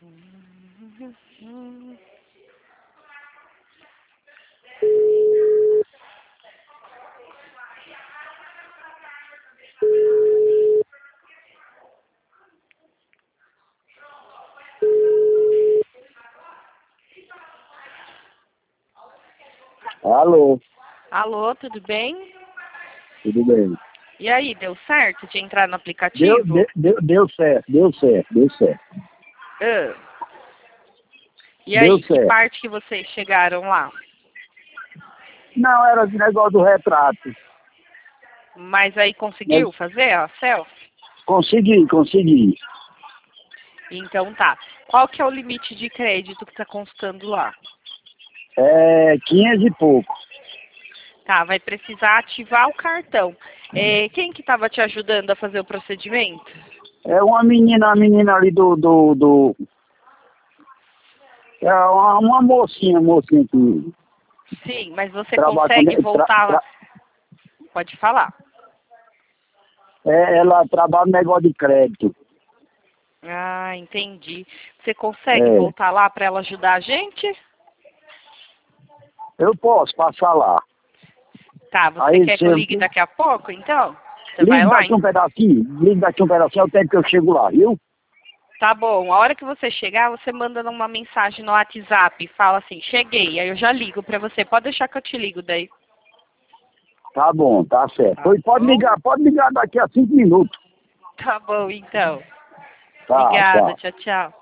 Alô, Alô, tudo bem? tudo bem? E aí, deu certo de entrar no Deu, aplicativo? deu certo, deu certo, deu certo. Ah. E Deu aí, que certo. parte que vocês chegaram lá? Não, era esse negócio do retrato. Mas aí conseguiu fazer a selfie? Consegui. Então tá. Qual que é o limite de crédito que tá constando lá? É 500 e pouco. Tá, vai precisar ativar o cartão. Quem que estava te ajudando a fazer o procedimento? É uma menina ali é uma mocinha que Sim, mas você trabalha consegue voltar lá? Pode falar. ela trabalha no negócio de crédito. Ah, entendi. Você consegue É, voltar lá para ela ajudar a gente? eu posso passar lá. Tá, você Aí quer que eu ligue daqui a pouco, então? Você vai ligue lá, daqui um pedacinho, é o tempo que eu chego lá, viu? Tá bom. A hora que você chegar, você manda uma mensagem no WhatsApp e fala assim, cheguei. Aí eu já ligo pra você. Pode deixar que eu te ligo daí. Tá bom, tá certo. Tá Pois bom? pode ligar daqui a 5 minutos. Tá bom, então. Tá, Obrigada. tchau. Tchau, tchau.